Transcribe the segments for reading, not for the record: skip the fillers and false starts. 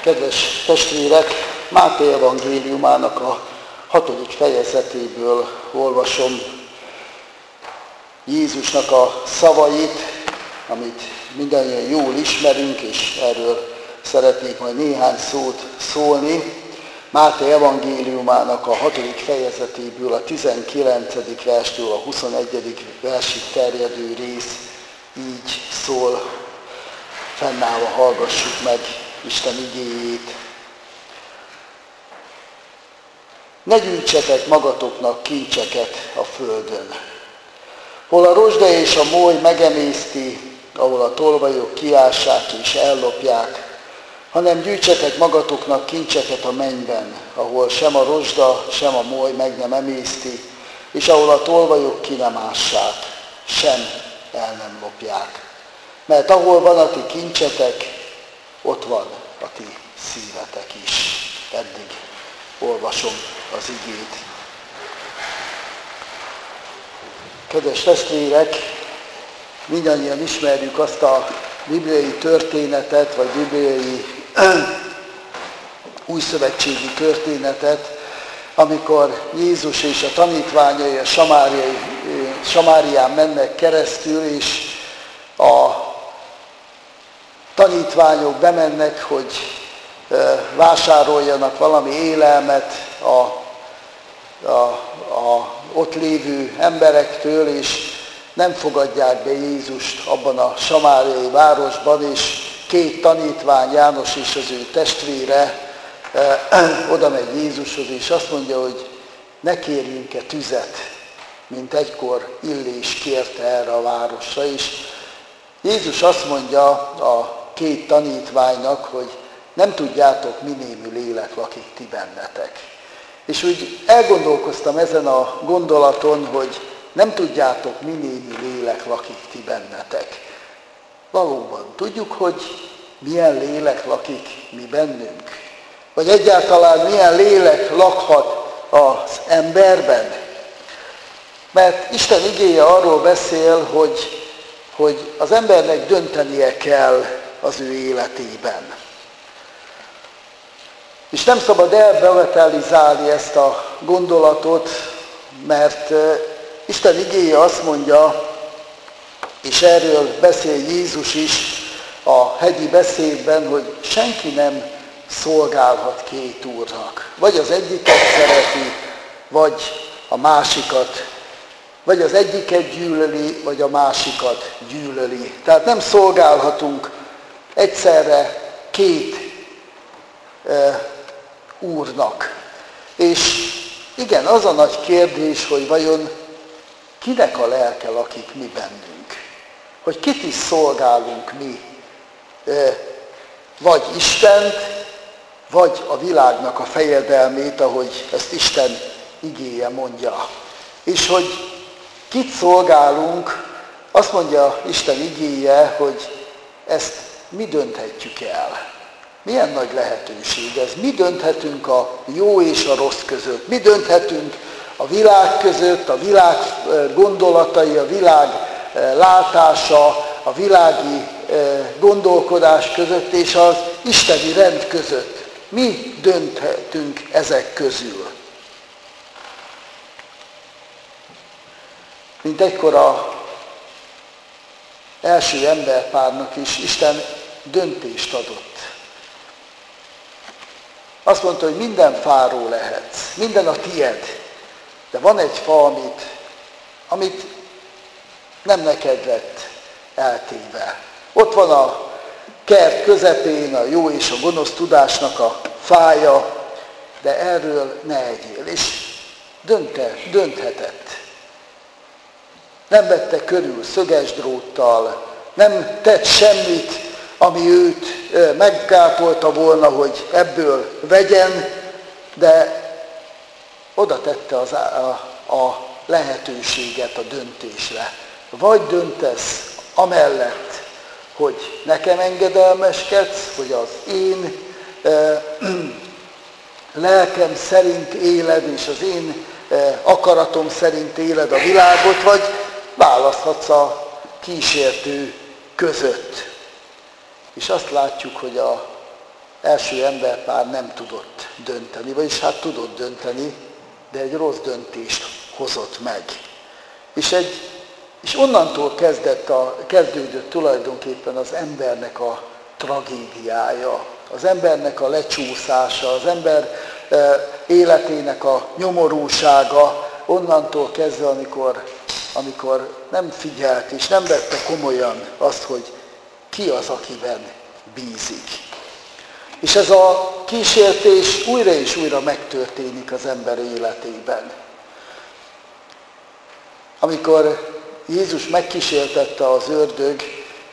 Kedves testvérek, Máté evangéliumának a 6. fejezetéből olvasom Jézusnak a szavait, amit mindannyian jól ismerünk, és erről szeretnék majd néhány szót szólni. Máté evangéliumának a 6. fejezetéből a 19. verstől a 21. versig terjedő rész így szól. Fennállva hallgassuk meg Isten igéjét. Ne gyűjtsetek magatoknak kincseket a földön, hol a rozsda és a moly megemészti, ahol a tolvajok kiássák és ellopják, hanem gyűjtsetek magatoknak kincseket a mennyben, ahol sem a rozsda, sem a moly meg nem emészti, és ahol a tolvajok ki nem ássák, sem el nem lopják. Mert ahol van a ti kincsetek, ott van a ti szívetek is. Eddig olvasom az igét. Kedves testvérek, mindannyian ismerjük azt a bibliai történetet, vagy bibliai újszövetségi történetet, amikor Jézus és a tanítványai a Samárián mennek keresztül, és a tanítványok bemennek, hogy vásároljanak valami élelmet a ott lévő emberektől, és nem fogadják be Jézust abban a samáriai városban, és 2 tanítvány, János és az ő testvére oda megy Jézushoz, és azt mondja, hogy ne kérjünk-e tüzet, mint egykor Illés kérte erre a városra is. Jézus azt mondja a 2 tanítványnak, hogy nem tudjátok, mi némű lélek lakik ti bennetek. És úgy elgondolkoztam ezen a gondolaton, hogy nem tudjátok, mi némű lélek lakik ti bennetek. Valóban tudjuk, hogy milyen lélek lakik mi bennünk? Vagy egyáltalán milyen lélek lakhat az emberben? Mert Isten igéje arról beszél, hogy az embernek döntenie kell az ő életében. És nem szabad elbagatelizálni ezt a gondolatot, mert Isten igéje azt mondja, és erről beszél Jézus is a hegyi beszédben, hogy senki nem szolgálhat 2 úrnak. Vagy az egyiket szereti, vagy a másikat. Vagy az egyiket gyűlöli, vagy a másikat gyűlöli. Tehát nem szolgálhatunk egyszerre 2 úrnak. És igen, az a nagy kérdés, hogy vajon kinek a lelke lakik mi bennünk? Hogy kit is szolgálunk mi? Vagy Istent, vagy a világnak a fejedelmét, ahogy ezt Isten igéje mondja. És hogy kit szolgálunk, azt mondja Isten igéje, hogy ezt mi dönthetjük el. Milyen nagy lehetőség ez? Mi dönthetünk a jó és a rossz között? Mi dönthetünk a világ között, a világ gondolatai, a világ látása, a világi gondolkodás között és az isteni rend között? Mi dönthetünk ezek közül? Mint egykor az első emberpárnak is Isten döntést adott. Azt mondta, hogy minden fáról lehetsz, minden a tied, de van egy fa, amit nem neked lett eltéve. Ott van a kert közepén a jó és a gonosz tudásnak a fája, de erről ne egyél. És dönthetett. Nem vette körül szöges dróttal, nem tett semmit, ami őt megkátolta volna, hogy ebből vegyen, de oda tette a lehetőséget a döntésre. Vagy döntesz amellett, hogy nekem engedelmeskedsz, hogy az én lelkem szerint éled, és az én akaratom szerint éled a világot, vagy választhatsz a kísértő között. És azt látjuk, hogy a első emberpár nem tudott dönteni, vagyis hát tudott dönteni, de egy rossz döntést hozott meg. És onnantól kezdődött tulajdonképpen az embernek a tragédiája, az embernek a lecsúszása, az ember életének a nyomorúsága, onnantól kezdve, amikor nem figyelt és nem vette komolyan azt, hogy ki az, akiben bízik. És ez a kísértés újra és újra megtörténik az ember életében. Amikor Jézus megkísértette az ördög,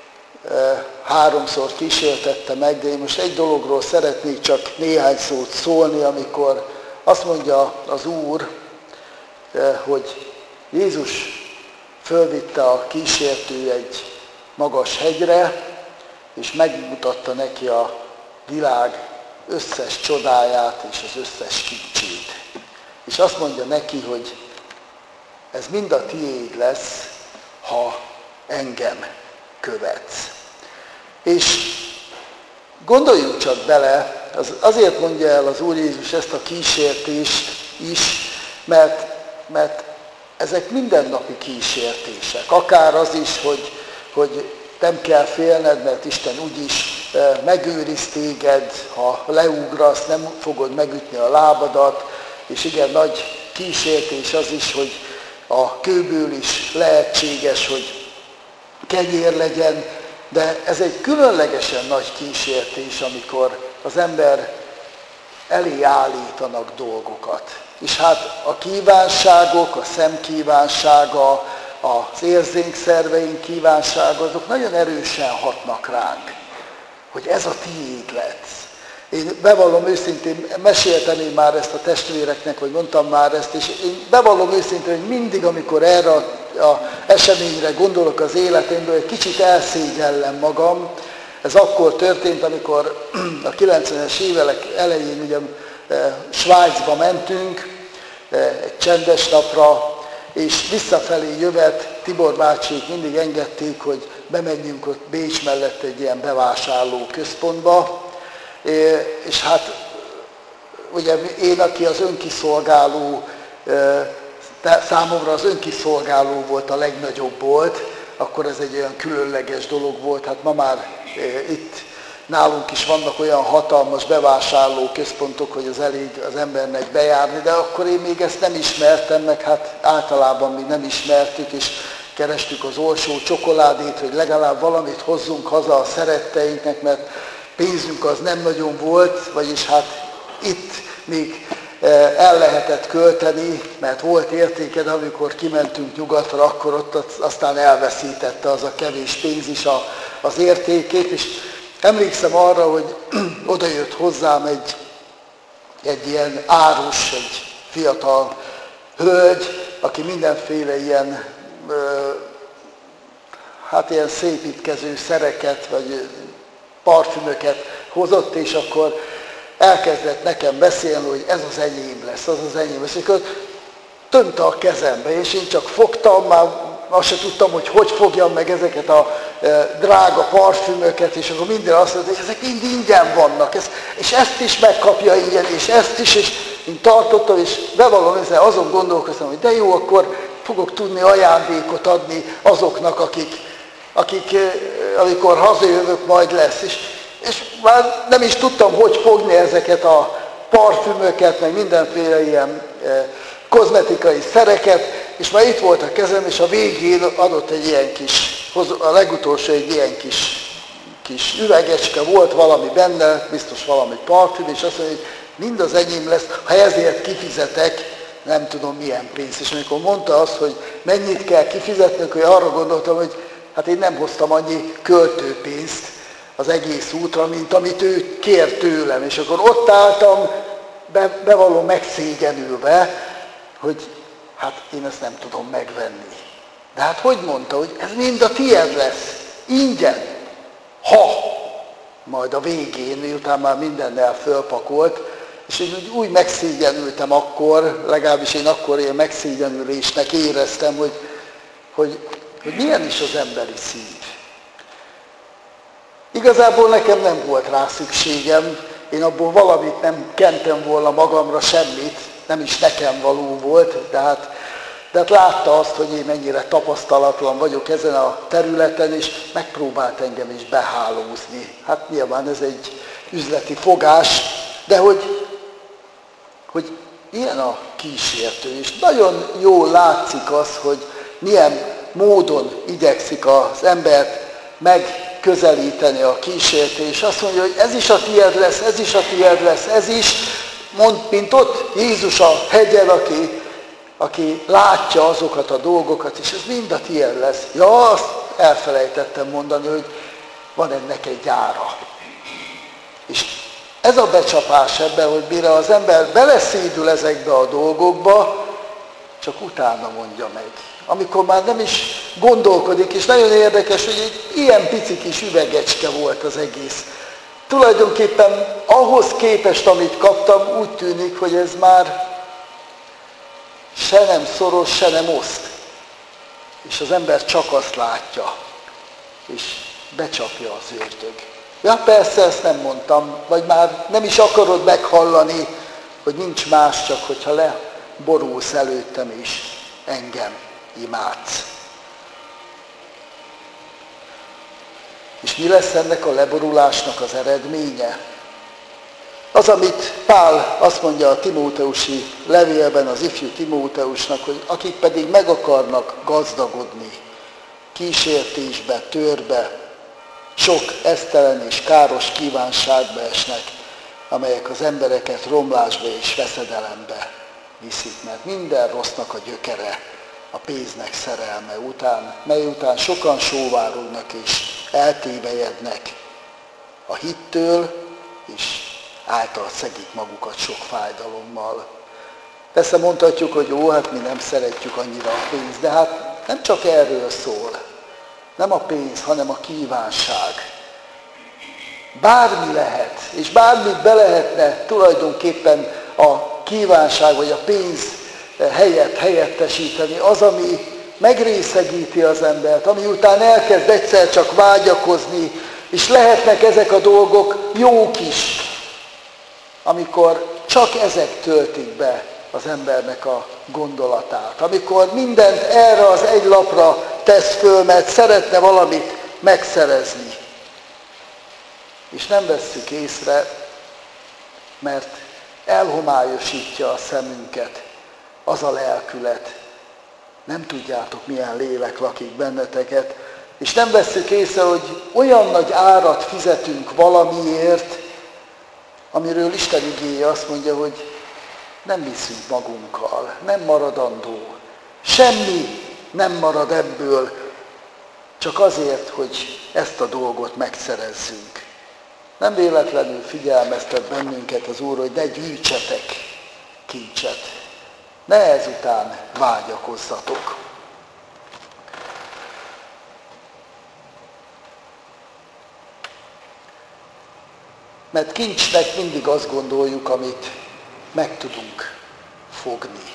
3-szor kísértette meg, de én most egy dologról szeretnék csak néhány szót szólni, amikor azt mondja az Úr, hogy Jézus fölvitte a kísértő egy magas hegyre, és megmutatta neki a világ összes csodáját és az összes kincsét. És azt mondja neki, hogy ez mind a tiéd lesz, ha engem követsz. És gondoljunk csak bele, azért mondja el az Úr Jézus ezt a kísértést is, mert ezek mindennapi kísértések. Akár az is, hogy nem kell félned, mert Isten úgyis megőriz téged, ha leugrasz, nem fogod megütni a lábadat, és igen, nagy kísértés az is, hogy a kőből is lehetséges, hogy kenyér legyen, de ez egy különlegesen nagy kísértés, amikor az ember elé állítanak dolgokat. És hát a kívánságok, a szem kívánsága, az érzékszerveink kívánsága, azok nagyon erősen hatnak ránk, hogy ez a tiéd lesz. Én bevallom őszintén, meséltem én már ezt a testvéreknek, vagy mondtam már ezt, és én bevallom őszintén, hogy mindig, amikor erre az eseményre gondolok az életemből, egy kicsit elszégyellem magam. Ez akkor történt, amikor a 90-es évek elején ugye Svájcba mentünk, egy csendes napra, és visszafelé jövet Tibor bácsék mindig engedték, hogy bemenjünk ott Bécs mellett egy ilyen bevásárló központba, és hát ugye én, aki az önkiszolgáló, számomra az önkiszolgáló volt a legnagyobb volt, akkor ez egy olyan különleges dolog volt, hát ma már itt nálunk is vannak olyan hatalmas bevásárló központok, hogy az elég az embernek bejárni, de akkor én még ezt nem ismertem, meg hát általában még nem ismertük, és kerestük az olcsó csokoládét, hogy legalább valamit hozzunk haza a szeretteinknek, mert pénzünk az nem nagyon volt, vagyis hát itt még el lehetett költeni, mert volt értéke, de amikor kimentünk nyugatra, akkor ott aztán elveszítette az a kevés pénz is az értékét, és emlékszem arra, hogy oda jött hozzám egy ilyen árus, egy fiatal hölgy, aki mindenféle ilyen, hát ilyen szépítkező szereket, vagy parfümöket hozott, és akkor elkezdett nekem beszélni, hogy ez az enyém lesz, az az enyém lesz. És akkor tömte a kezembe, és én csak fogtam, már azt sem tudtam, hogy fogjam meg ezeket a drága parfümöket, és akkor minden azt mondta, hogy ezek mind ingyen vannak, és ezt is megkapja ingyen, és ezt is, és én tartottam, és bevallom ezzel, azon gondolkoztam, hogy de jó, akkor fogok tudni ajándékot adni azoknak, akik amikor hazajövök, majd lesz. És már nem is tudtam, hogy fogni ezeket a parfümöket, meg mindenféle ilyen kozmetikai szereket, és már itt volt a kezem, és a végén adott egy ilyen a legutolsó egy ilyen kis üvegecske, volt valami benne, biztos valami parfüm, és azt mondja, hogy mind az enyém lesz, ha ezért kifizetek, nem tudom milyen pénzt. És amikor mondta azt, hogy mennyit kell kifizetnünk, hogy arra gondoltam, hogy hát én nem hoztam annyi költőpénzt az egész útra, mint amit ő kért tőlem. És akkor ott álltam, bevallom megszégyenülve, hogy hát én ezt nem tudom megvenni. De hát hogy mondta, hogy ez mind a tiéd lesz, ingyen, ha majd a végén, miután már mindennel fölpakolt, és én úgy megszégyenültem akkor, legalábbis én akkor ilyen megszégyenülésnek éreztem, hogy milyen is az emberi szív. Igazából nekem nem volt rá szükségem, én abból valamit nem kentem volna magamra, semmit, nem is nekem való volt, de hát látta azt, hogy én mennyire tapasztalatlan vagyok ezen a területen, és megpróbált engem is behálózni. Hát nyilván ez egy üzleti fogás, de hogy ilyen a kísértő, és nagyon jól látszik az, hogy milyen módon igyekszik az embert megközelíteni a kísértő, és azt mondja, hogy ez is a tiéd lesz, ez is a tiéd lesz, ez is, mint ott Jézus a hegyen, aki látja azokat a dolgokat, és ez mind a tiéd lesz. Ja, azt elfelejtettem mondani, hogy van ennek egy ára. És ez a becsapás ebben, hogy mire az ember beleszédül ezekbe a dolgokba, csak utána mondja meg. Amikor már nem is gondolkodik, és nagyon érdekes, hogy egy ilyen pici kis üvegecske volt az egész. Tulajdonképpen ahhoz képest, amit kaptam, úgy tűnik, hogy ez már se nem szoros, se nem oszt. És az ember csak azt látja, és becsapja az ördög. Ja, persze, ezt nem mondtam, vagy már nem is akarod meghallani, hogy nincs más, csak hogyha leborulsz előttem is, engem imádsz. És mi lesz ennek a leborulásnak az eredménye? Az, amit Pál azt mondja a Timóteusi levélben az ifjú Timóteusnak, hogy akik pedig meg akarnak gazdagodni, kísértésbe, törbe, sok esztelen és káros kívánságba esnek, amelyek az embereket romlásba és veszedelembe viszik, mert minden rossznak a gyökere a pénznek szerelme után, mely után sokan sóvárognak és eltévejednek a hittől, és által szegik magukat sok fájdalommal. Persze mondhatjuk, hogy jó, hát mi nem szeretjük annyira a pénzt, de hát nem csak erről szól. Nem a pénz, hanem a kívánság. Bármi lehet, és bármit be lehetne tulajdonképpen a kívánság vagy a pénz helyett helyettesíteni, az, ami megrészegíti az embert, ami után elkezd egyszer csak vágyakozni, és lehetnek ezek a dolgok jók is, amikor csak ezek töltik be az embernek a gondolatát. Amikor mindent erre az egy lapra tesz föl, mert szeretne valamit megszerezni. És nem vesszük észre, mert elhomályosítja a szemünket az a lelkület. Nem tudjátok, milyen lélek lakik benneteket. És nem vesszük észre, hogy olyan nagy árat fizetünk valamiért, amiről Isten igéje azt mondja, hogy nem viszünk magunkkal, nem maradandó. Semmi nem marad ebből, csak azért, hogy ezt a dolgot megszerezzünk. Nem véletlenül figyelmeztet bennünket az Úr, hogy ne gyűjtsetek kincset. Ne ezután vágyakozzatok. Mert kincsnek mindig azt gondoljuk, amit meg tudunk fogni,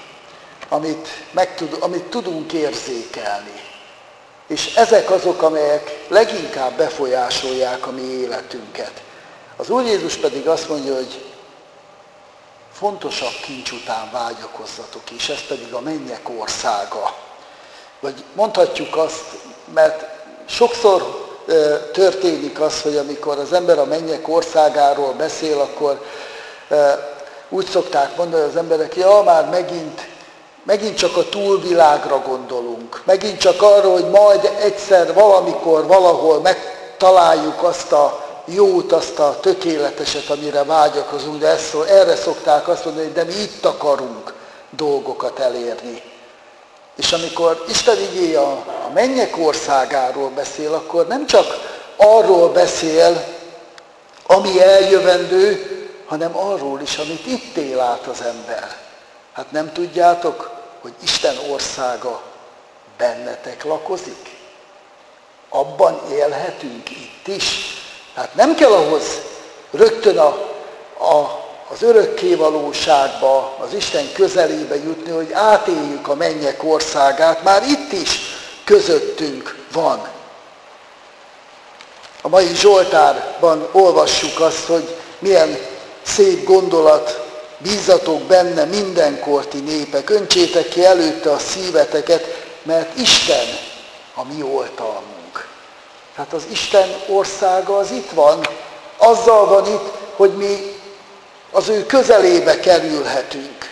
amit tudunk érzékelni. És ezek azok, amelyek leginkább befolyásolják a mi életünket. Az Úr Jézus pedig azt mondja, hogy fontosabb kincs után vágyakozzatok, és ez pedig a mennyek országa. Vagy mondhatjuk azt, mert sokszor történik az, hogy amikor az ember a mennyek országáról beszél, akkor úgy szokták mondani az emberek, ja, már megint csak a túlvilágra gondolunk. Megint csak arra, hogy majd egyszer, valamikor, valahol megtaláljuk azt a jót, azt a tökéleteset, amire vágyakozunk, de erre szokták azt mondani, hogy de mi itt akarunk dolgokat elérni. És amikor Isten igéje a mennyek országáról beszél, akkor nem csak arról beszél, ami eljövendő, hanem arról is, amit itt él át az ember. Hát nem tudjátok, hogy Isten országa bennetek lakozik? Abban élhetünk itt is. Hát nem kell ahhoz rögtön az örökkévalóságba, az Isten közelébe jutni, hogy átéljük a mennyek országát, már itt is közöttünk van. A mai Zsoltárban olvassuk azt, hogy milyen szép gondolat, bízzatok benne mindenkorti népek, öntsétek ki előtte a szíveteket, mert Isten a mi oltalmunk. Tehát az Isten országa az itt van, azzal van itt, hogy mi az ő közelébe kerülhetünk.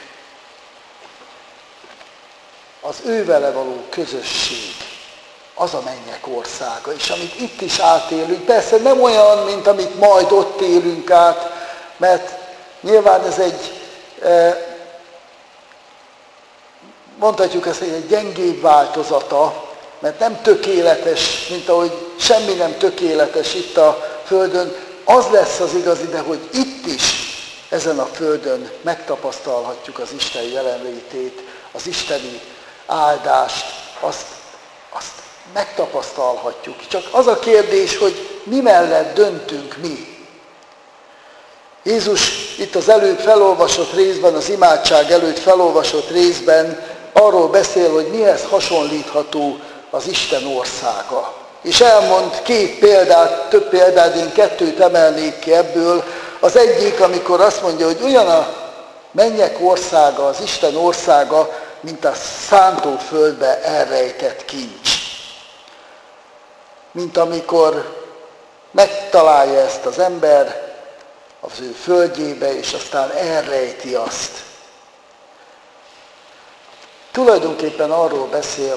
Az ővele való közösség, az a mennyek országa, és amit itt is átélünk, persze nem olyan, mint amit majd ott élünk át, mert nyilván ez egy, mondhatjuk ezt, egy gyengébb változata, mert nem tökéletes, mint ahogy semmi nem tökéletes itt a Földön, az lesz az igazi, de hogy itt is, ezen a Földön megtapasztalhatjuk az Isten jelenlétét, az isteni áldást, azt megtapasztalhatjuk. Csak az a kérdés, hogy mi mellett döntünk mi. Jézus itt az előbb felolvasott részben, az imádság előtt felolvasott részben arról beszél, hogy mihez hasonlítható az Isten országa. És elmond két példát, több példát, én kettőt emelnék ki ebből. Az egyik, amikor azt mondja, hogy olyan a mennyek országa, az Isten országa, mint a szántóföldbe elrejtett kincs. Mint amikor megtalálja ezt az ember az ő földjébe, és aztán elrejti azt. Tulajdonképpen arról beszél,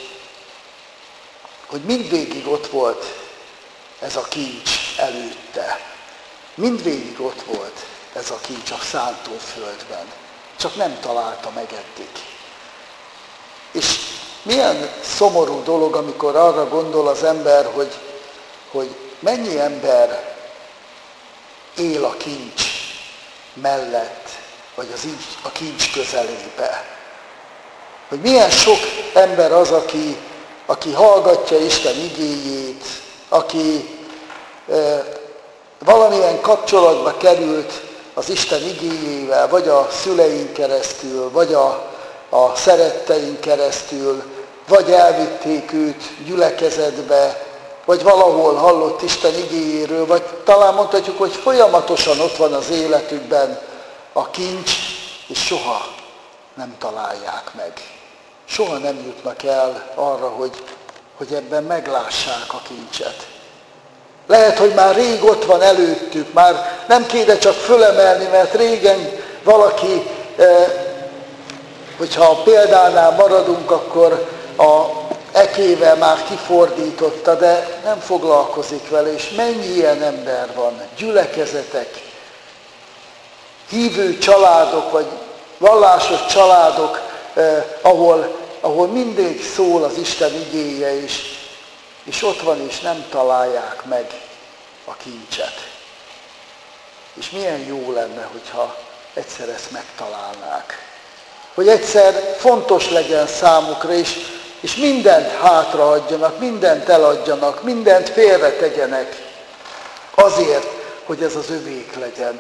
hogy mindvégig ott volt ez a kincs előtte. Mindvégig ott volt ez a kincs a szántóföldben. Csak nem találta meg eddig. És milyen szomorú dolog, amikor arra gondol az ember, hogy mennyi ember él a kincs mellett, vagy a kincs közelébe. Hogy milyen sok ember az, aki hallgatja Isten igéjét, aki valamilyen kapcsolatba került az Isten igéjével, vagy a szüleink keresztül, vagy a szeretteink keresztül, vagy elvitték őt gyülekezetbe, vagy valahol hallott Isten igéjéről, vagy talán mondhatjuk, hogy folyamatosan ott van az életükben a kincs, és soha nem találják meg. Soha nem jutnak el arra, hogy ebben meglássák a kincset. Lehet, hogy már rég ott van előttük, már nem kéne csak fölemelni, mert régen valaki, hogyha a példánál maradunk, akkor a ekével már kifordította, de nem foglalkozik vele, és mennyi ilyen ember van, gyülekezetek, hívő családok, vagy vallásos családok, ahol mindig szól az Isten igéje, és ott van, és nem találják meg a kincset. És milyen jó lenne, hogyha egyszer ezt megtalálnák. Hogy egyszer fontos legyen számukra, és mindent hátraadjanak, mindent eladjanak, mindent félretegyenek azért, hogy ez az övék legyen.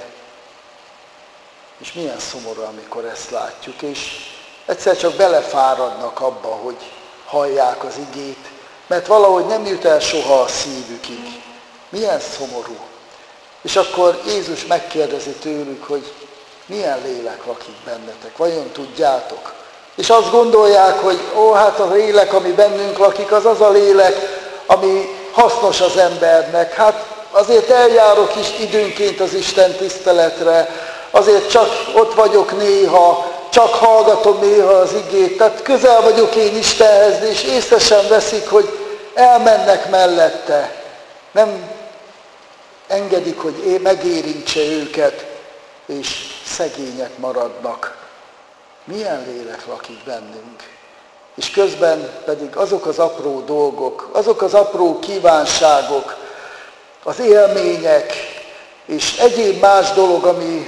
És milyen szomorú, amikor ezt látjuk, és egyszer csak belefáradnak abba, hogy hallják az igét, mert valahogy nem jut el soha a szívükig. Milyen szomorú. És akkor Jézus megkérdezi tőlük, hogy milyen lélek lakik bennetek, vajon tudjátok? És azt gondolják, hogy hát a lélek, ami bennünk lakik, az a lélek, ami hasznos az embernek. Hát azért eljárok is időnként az Isten tiszteletre, azért csak ott vagyok néha, csak hallgatom néha az igét, tehát közel vagyok én Istenhez, és észre sem veszik, hogy elmennek mellette. Nem engedik, hogy megérintse őket, és szegények maradnak. Milyen lélek lakik bennünk? És közben pedig azok az apró dolgok, azok az apró kívánságok, az élmények, és egyéb más dolog,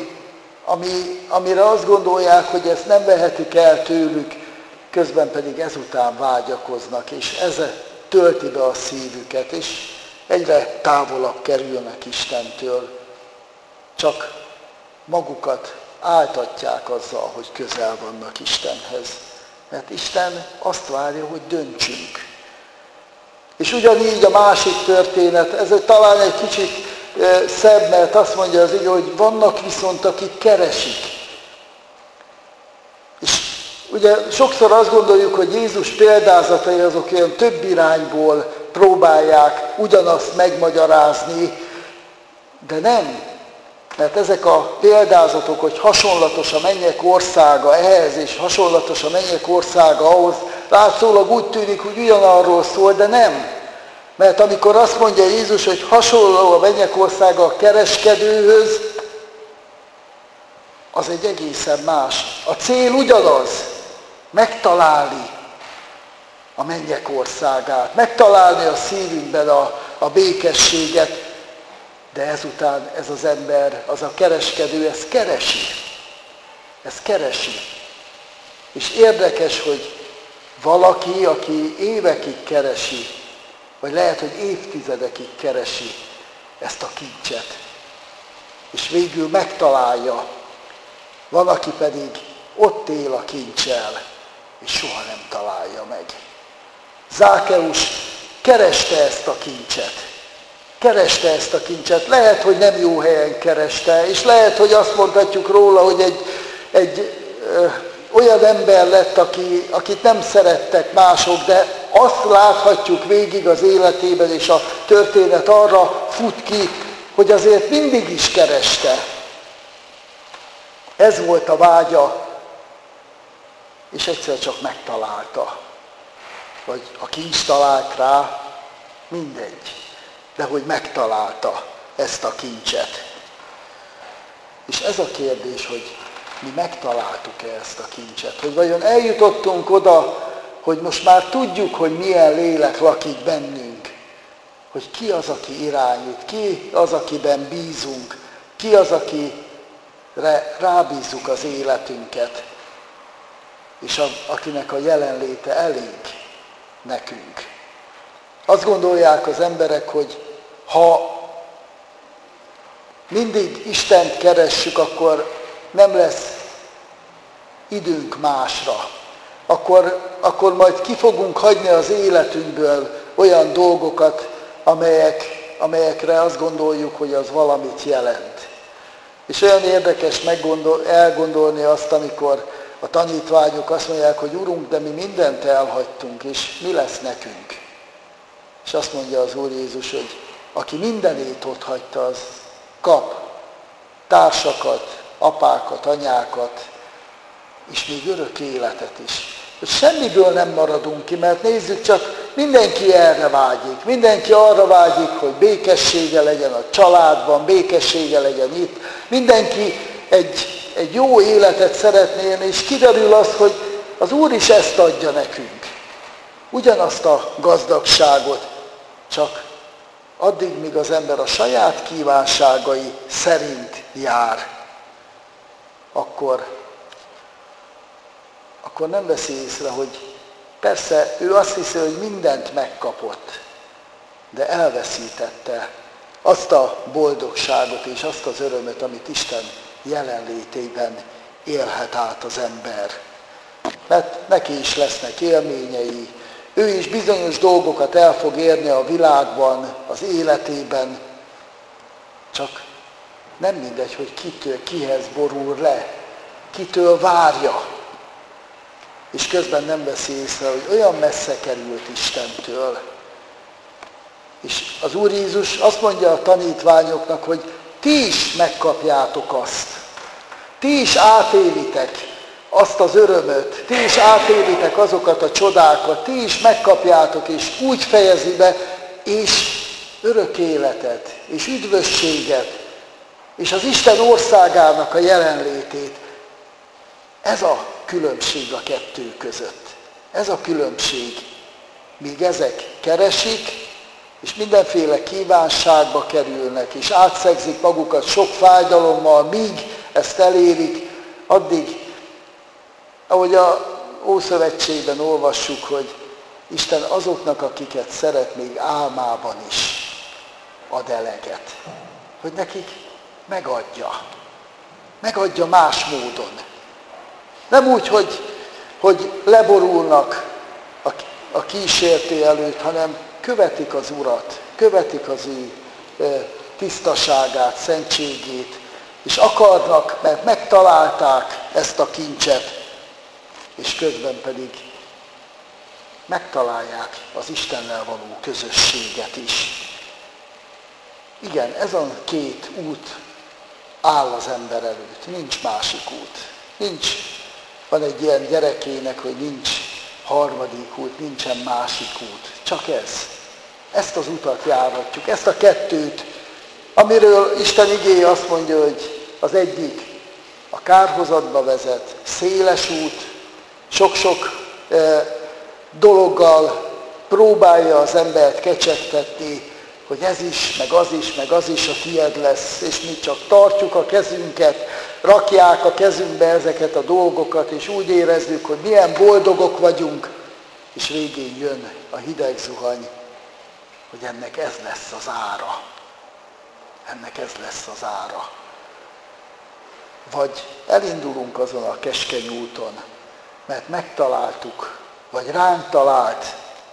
amire azt gondolják, hogy ezt nem vehetik el tőlük, közben pedig ezután vágyakoznak, és ez tölti be a szívüket, és egyre távolabb kerülnek Istentől. Csak magukat áltatják azzal, hogy közel vannak Istenhez. Mert Isten azt várja, hogy döntsünk. És ugyanígy a másik történet, ez talán egy kicsit szebb, mert azt mondja az ige, hogy vannak viszont, akik keresik. És ugye sokszor azt gondoljuk, hogy Jézus példázatai azok olyan több irányból próbálják ugyanazt megmagyarázni, de nem. Mert ezek a példázatok, hogy hasonlatos a mennyek országa ehhez, és hasonlatos a mennyek országa ahhoz, látszólag úgy tűnik, hogy ugyanarról szól, de nem. Mert amikor azt mondja Jézus, hogy hasonló a mennyek országa a kereskedőhöz, az egy egészen más. A cél ugyanaz, megtalálni a mennyek országát, megtalálni a szívünkben a békességet, de ezután ez az ember, az a kereskedő, ezt keresi. Ezt keresi. És érdekes, hogy valaki, aki évekig keresi, vagy lehet, hogy évtizedekig keresi ezt a kincset, és végül megtalálja. Van, aki pedig ott él a kincsel, és soha nem találja meg. Zákeus kereste ezt a kincset. Kereste ezt a kincset. Lehet, hogy nem jó helyen kereste, és lehet, hogy azt mondhatjuk róla, hogy egy olyan ember lett, akit nem szerettek mások, de azt láthatjuk végig az életében, és a történet arra fut ki, hogy azért mindig is kereste. Ez volt a vágya, és egyszer csak megtalálta. Vagy a kincs talált rá, mindegy. De hogy megtalálta ezt a kincset. És ez a kérdés, hogy mi megtaláltuk-e ezt a kincset? Hogy vajon eljutottunk oda, hogy most már tudjuk, hogy milyen lélek lakik bennünk. Hogy ki az, aki irányít, ki az, akiben bízunk, ki az, akire rábízzuk az életünket, és akinek a jelenléte elég nekünk. Azt gondolják az emberek, hogy ha mindig Istent keressük, akkor nem lesz időnk másra. Akkor majd ki fogunk hagyni az életünkből olyan dolgokat, amelyekre azt gondoljuk, hogy az valamit jelent. És olyan érdekes elgondolni azt, amikor a tanítványok azt mondják, hogy Urunk, de mi mindent elhagytunk, és mi lesz nekünk? És azt mondja az Úr Jézus, hogy aki mindenét ott hagyta, az kap társakat, apákat, anyákat, és még örök életet is. Hogy semmiből nem maradunk ki, mert nézzük csak, mindenki erre vágyik. Mindenki arra vágyik, hogy békessége legyen a családban, békessége legyen itt. Mindenki egy jó életet szeretné élni, és kiderül az, hogy az Úr is ezt adja nekünk. Ugyanazt a gazdagságot, csak addig, míg az ember a saját kívánságai szerint jár, akkor nem veszi észre, hogy persze ő azt hiszi, hogy mindent megkapott, de elveszítette azt a boldogságot és azt az örömöt, amit Isten jelenlétében élhet át az ember. Mert neki is lesznek élményei, ő is bizonyos dolgokat el fog érni a világban, az életében, csak nem mindegy, hogy kihez borul le, kitől várja. És közben nem veszi észre, hogy olyan messze került Istentől. És az Úr Jézus azt mondja a tanítványoknak, hogy ti is megkapjátok azt. Ti is átélitek azt az örömöt, ti is átélitek azokat a csodákat, ti is megkapjátok, és úgy fejezi be, és örök életet, és üdvösséget, és az Isten országának a jelenlétét. Ez a különbség a kettő között. Ez a különbség. Míg ezek keresik, és mindenféle kívánságba kerülnek, és átszegzik magukat sok fájdalommal, míg ezt elérik, addig, ahogy a Ószövetségben olvassuk, hogy Isten azoknak, akiket szeret, még álmában is ad eleget. Hogy nekik megadja. Megadja más módon. Nem úgy, hogy leborulnak a kísértő előtt, hanem követik az Urat, követik az ő tisztaságát, szentségét, és akarnak, mert megtalálták ezt a kincset, és közben pedig megtalálják az Istennel való közösséget is. Igen, ez a két út áll az ember előtt, nincs másik út. Van egy ilyen gyerekének, hogy nincs harmadik út, nincsen másik út. Csak ez. Ezt az utat járhatjuk, ezt a kettőt, amiről Isten igéje azt mondja, hogy az egyik a kárhozatba vezet, széles út, sok-sok dologgal próbálja az embert kecsegtetni, hogy ez is, meg az is, meg az is a tied lesz, és mi csak tartjuk a kezünket, rakják a kezünkbe ezeket a dolgokat, és úgy érezzük, hogy milyen boldogok vagyunk, és végén jön a hideg zuhany, hogy ennek ez lesz az ára. Ennek ez lesz az ára. Vagy elindulunk azon a keskeny úton, mert megtaláltuk, vagy ránk talált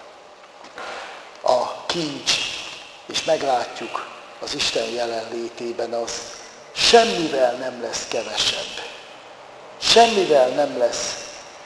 a kincs, és meglátjuk az Isten jelenlétében az, semmivel nem lesz kevesebb. Semmivel nem lesz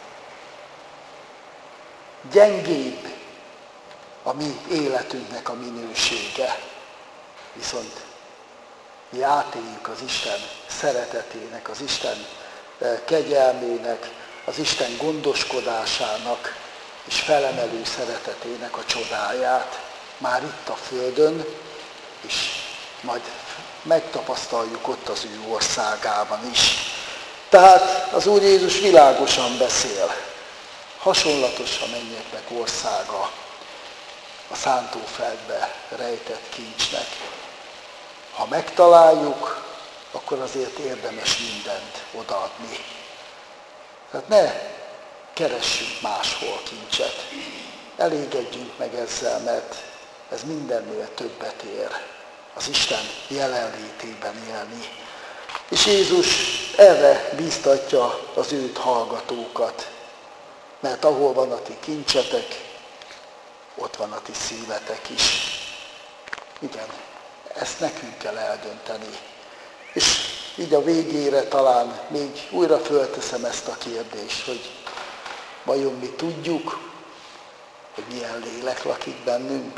gyengébb a mi életünknek a minősége. Viszont mi átéljük az Isten szeretetének, az Isten kegyelmének, az Isten gondoskodásának és felemelő szeretetének a csodáját már itt a Földön, és majd megtapasztaljuk ott az ő országában is. Tehát az Úr Jézus világosan beszél. Hasonlatos a mennyeknek országa a szántóföldbe rejtett kincsnek. Ha megtaláljuk, akkor azért érdemes mindent odaadni. Tehát ne keressünk máshol kincset. Elégedjünk meg ezzel, mert ez mindennél többet ér. Az Isten jelenlétében élni. És Jézus erre bíztatja az őt hallgatókat. Mert ahol van a ti kincsetek, ott van a ti szívetek is. Igen, ezt nekünk kell eldönteni. És így a végére talán még újra fölteszem ezt a kérdést, hogy vajon mi tudjuk, hogy milyen lélek lakik bennünk?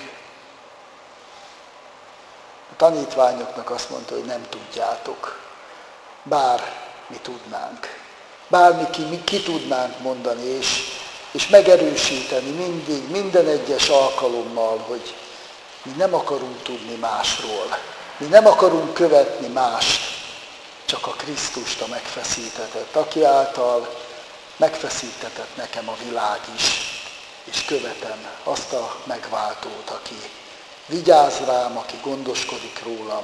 A tanítványoknak azt mondta, hogy nem tudjátok, bár mi tudnánk. Bár mi ki tudnánk mondani, és megerősíteni mindig, minden egyes alkalommal, hogy mi nem akarunk tudni másról. Mi nem akarunk követni mást, csak a Krisztust, a megfeszítetett, aki által megfeszítetett nekem a világ is, és követem azt a megváltót, aki vigyáz rám, aki gondoskodik rólam,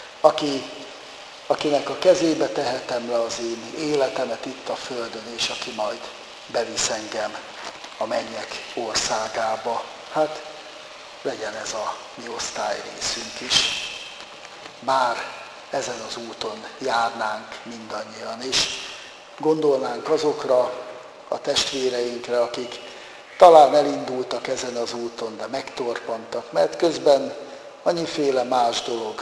akinek a kezébe tehetem le az én életemet itt a Földön, és aki majd bevisz engem a mennyek országába. Hát legyen ez a mi osztályrészünk is. Bár ezen az úton járnánk mindannyian, és gondolnánk azokra a testvéreinkre, akik talán elindultak ezen az úton, de megtorpantak, mert közben annyiféle más dolog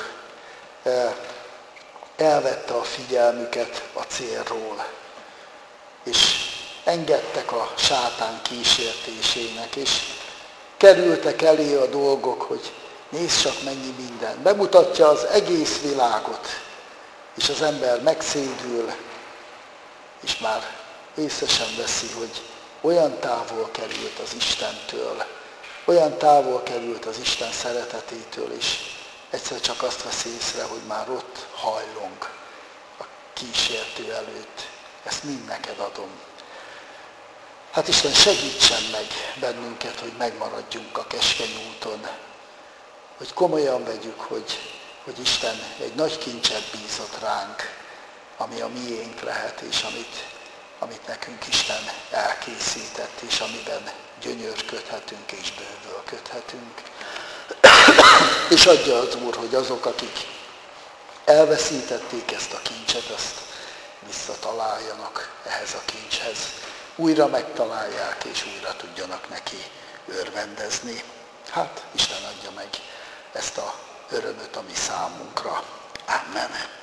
elvette a figyelmüket a célról, és engedtek a sátán kísértésének, és kerültek elé a dolgok, hogy nézd csak mennyi minden. Bemutatja az egész világot, és az ember megszédül, és már észre sem veszi, hogy olyan távol került az Istentől, olyan távol került az Isten szeretetétől, és egyszer csak azt vesz észre, hogy már ott hajlong a kísértő előtt. Ezt mind neked adom. Hát Isten segítsen meg bennünket, hogy megmaradjunk a keskeny úton, hogy komolyan vegyük, hogy Isten egy nagy kincset bízott ránk, ami a miénk lehet, és amit nekünk Isten elkészített, és amiben gyönyörködhetünk és bővölködhetünk. És adja az Úr, hogy azok, akik elveszítették ezt a kincset, azt visszataláljanak ehhez a kincshez. Újra megtalálják, és újra tudjanak neki örvendezni. Hát, Isten adja meg ezt a örömöt a mi számunkra. Amen.